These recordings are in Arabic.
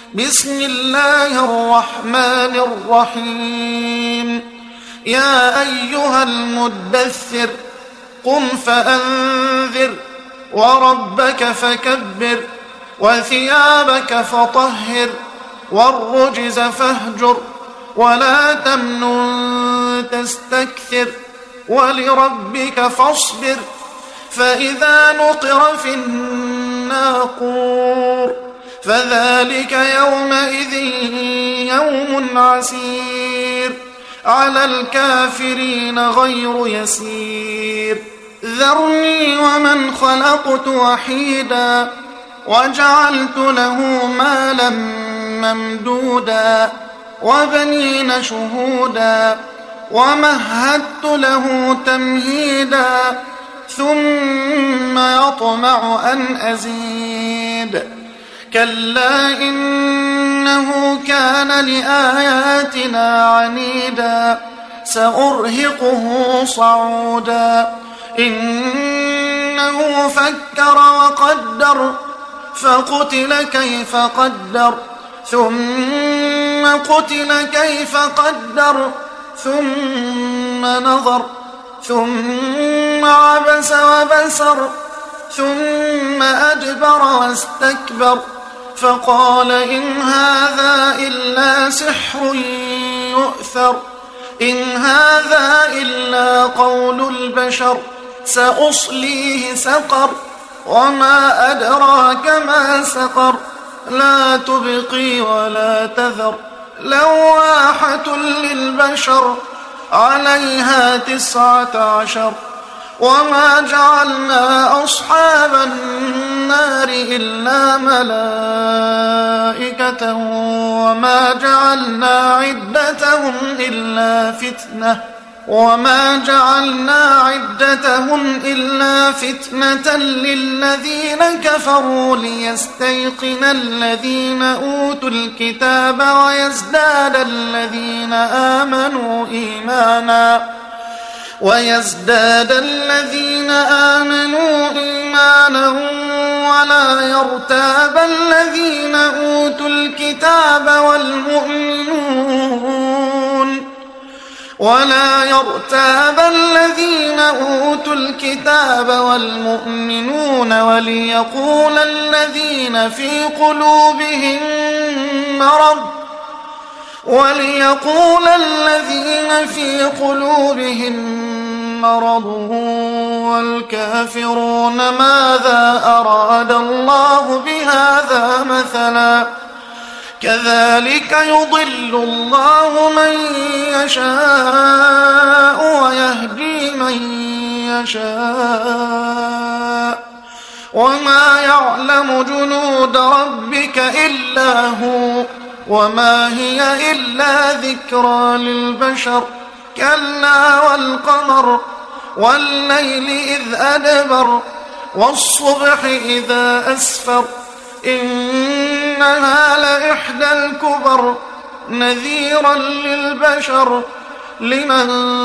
بسم الله الرحمن الرحيم يا أيها المدثر قم فأنذر وربك فكبر وثيابك فطهر والرجز فاهجر ولا تمنن تستكثر ولربك فاصبر فإذا نقر في الناقور فذلك يومئذ يوم عسير على الكافرين غير يسير ذرني ومن خلقت وحيدا وجعلت له مالا ممدودا وبنين شهودا ومهدت له تمهيدا ثم يطمع أن أزيد كلا إنه كان لآياتنا عنيدا سأرهقه صعودا إنه فكر وقدر فقتل كيف قدر ثم قتل كيف قدر ثم نظر ثم عبس وبسر ثم أدبر واستكبر فقال إن هذا إلا سحر يؤثر إن هذا إلا قول البشر سأصليه سقر وما أدراك ما سقر لا تبقي ولا تذر لواحة للبشر عليها 19 وما جعلنا أصحاب النار إلا ملائكة وما جعلنا عدتهم إلا فتنة للذين كفروا ليستيقن الذين أوتوا الكتاب ويزداد الذين آمنوا إيمانا ولا يرتاب الذين أوتوا الكتاب والمؤمنون وليقول الذين في قلوبهم مرض والكافرون ماذا أراد الله بهذا مثلا كذلك يضل الله من يشاء ويهدي من يشاء وما يعلم جنود ربك إلا هو وما هي إلا ذكرى للبشر كلا والقمر والليل إذ أدبر والصبح إذا أسفر إنها لإحدى الكبر نذيرا للبشر لمن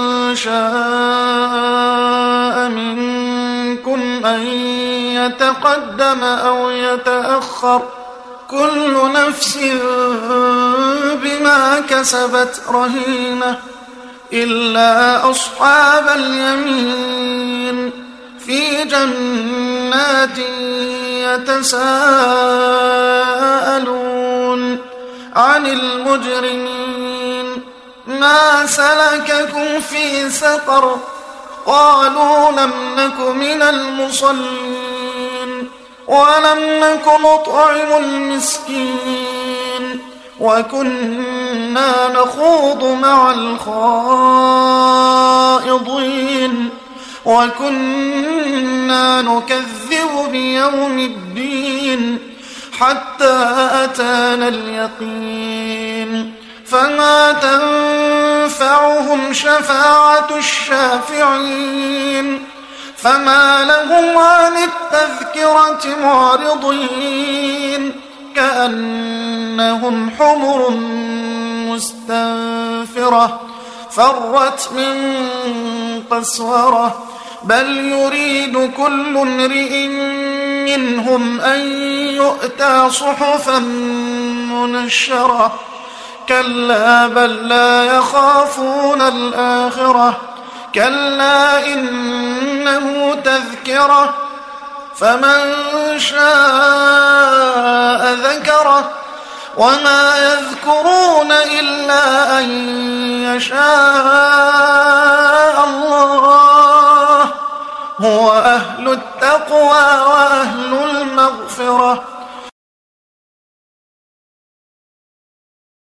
شاء منكم أن يتقدم أو يتأخر كل نفس بما كسبت رهينة إلا أصحاب اليمين في جنات يتساءلون عن المجرمين ما سلككم في سقر قالوا لم نك من المصلين ولم نك نطعم المسكين وكنا نخوض مع الخائضين وكنا نكذب بيوم الدين حتى أتانا اليقين فما تنفعهم شفاعة الشافعين فما لهم عن التذكرة معرضين كأنهم حمر مستنفرة فرت من قسورة بل يريد كل امرئ منهم أن يؤتى صحفا نشرة كلا بل لا يخافون الآخرة كلا إنه تذكرة فمن شاء ذكره وما يذكرون إلا أن يشاء الله هو أهل التقوى وأهل المغفرة